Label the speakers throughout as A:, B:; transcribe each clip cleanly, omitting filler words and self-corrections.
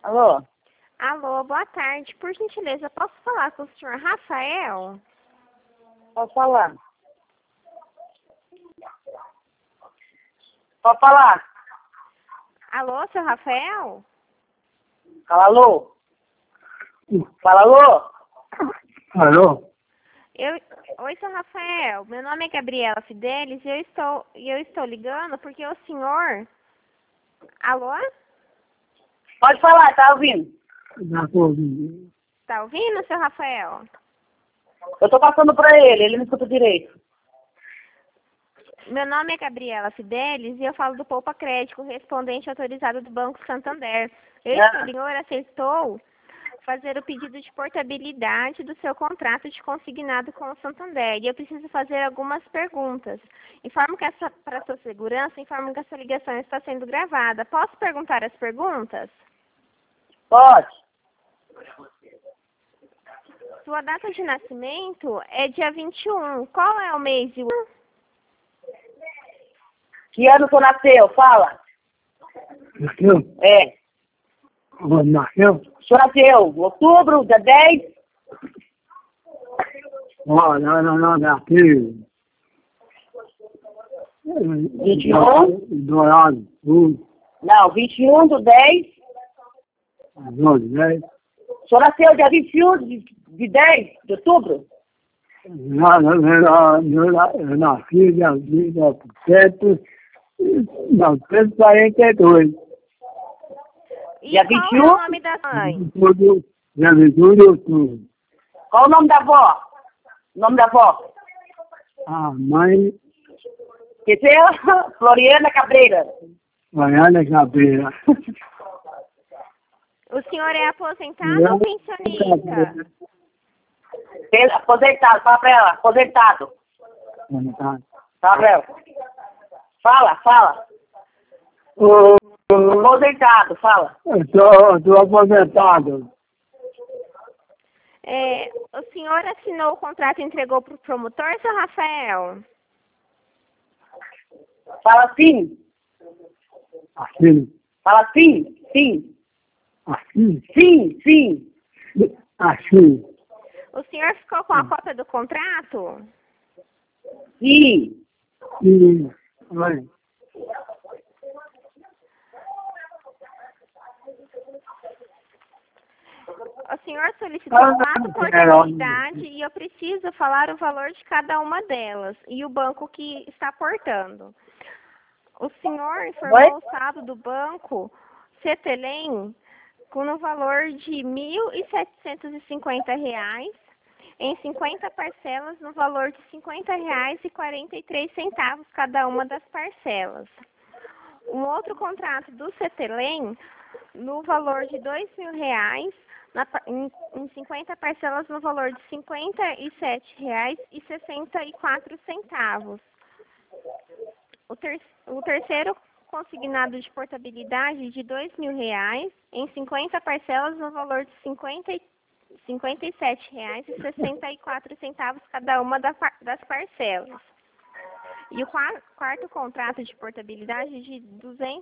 A: Alô?
B: Alô, boa tarde. Por gentileza, posso falar com o senhor Rafael?
A: Pode falar. Pode falar.
B: Alô, seu Rafael?
A: Fala, alô? Fala, alô?
C: Alô?
B: Oi, seu Rafael. Meu nome é Gabriela Fidelis e eu estou ligando porque o senhor... Alô?
A: Pode falar, tá ouvindo?
B: Tá ouvindo, seu Rafael?
A: Eu tô passando pra ele não escuta direito.
B: Meu nome é Gabriela Fidelis e eu falo do Poupa Crédito, correspondente autorizado do Banco Santander. O senhor aceitou fazer o pedido de portabilidade do seu contrato de consignado com o Santander. E eu preciso fazer algumas perguntas. Informo que para sua segurança, informo que essa ligação está sendo gravada. Posso perguntar as perguntas?
A: Pode.
B: Sua data de nascimento é dia 21. Qual é o mês e o ano?
A: Que ano você nasceu? Fala.
C: Nasceu?
A: É.
C: Onde nasceu?
A: O senhor nasceu outubro, dia 10?
C: Não, nasceu.
A: 21?
C: Dourado.
A: Não, 21 do 10.
C: 10.
A: O senhor nasceu dia 21 de 10 de outubro?
C: Eu nasci dia 7, 1942.
B: E
A: Dia
B: qual
A: 21?
B: é o nome da mãe?
C: Dia 21 de outubro.
A: Qual o nome da avó? O nome da avó?
C: A mãe,
A: Que é Floriana Cabreira.
C: Mariana Cabreira.
B: O senhor é aposentado ou pensionista?
A: Aposentado, fala pra ela, aposentado. Fala pra ela. Fala. Aposentado, fala.
C: Eu tô aposentado.
B: O senhor assinou o contrato e entregou para o promotor, seu Rafael?
A: Fala sim.
C: Assim.
A: Fala sim. Sim.
C: Assim.
A: Sim.
C: Assim.
B: O senhor ficou com a cópia do contrato?
A: Sim.
C: Mãe.
B: O senhor solicitou 4 portabilidades e eu preciso falar o valor de cada uma delas e o banco que está portando. O senhor informou o saldo do banco Cetelem com o valor de R$ 1.750 em 50 parcelas no valor de R$ 50,43 cada uma das parcelas. Um outro contrato do Cetelem no valor de R$ 2.000 em 50 parcelas no valor de R$ 57,64. O terceiro consignado de portabilidade de R$ 2.000 em 50 parcelas no valor de R$ 57,64 cada uma das parcelas. E o quarto contrato de portabilidade de R$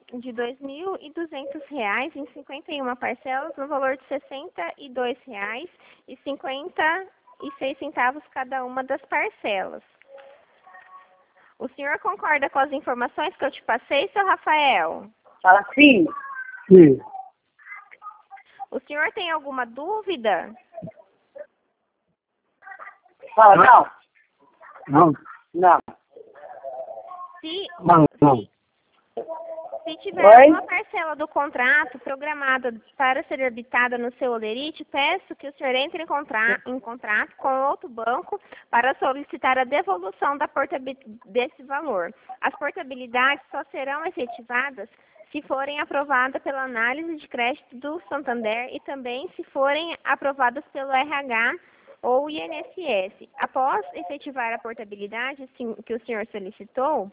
B: 2.200 em 51 parcelas no valor de R$ 62,56 cada uma das parcelas. O senhor concorda com as informações que eu te passei, seu Rafael?
A: Fala sim.
C: Sim.
B: O senhor tem alguma dúvida?
A: Fala
C: Não.
A: não.
B: Se tiver uma parcela do contrato programada para ser habitada no seu holerite, peço que o senhor entre em contrato com outro banco para solicitar a devolução desse valor. As portabilidades só serão efetivadas se forem aprovadas pela análise de crédito do Santander e também se forem aprovadas pelo RH ou INSS. Após efetivar a portabilidade que o senhor solicitou,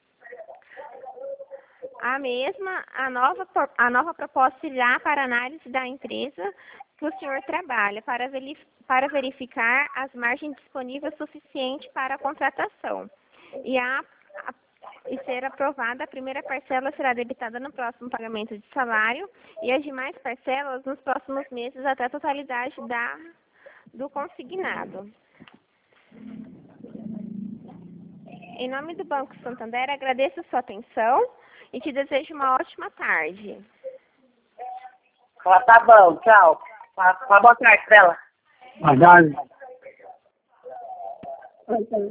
B: a nova proposta irá para análise da empresa que o senhor trabalha para verificar as margens disponíveis suficientes para a contratação. E e ser aprovada, a primeira parcela será debitada no próximo pagamento de salário e as demais parcelas nos próximos meses até a totalidade do consignado. Em nome do Banco Santander, agradeço a sua atenção e te desejo uma ótima tarde.
A: Tá bom, tchau. Boa tarde pra ela.
C: Verdade.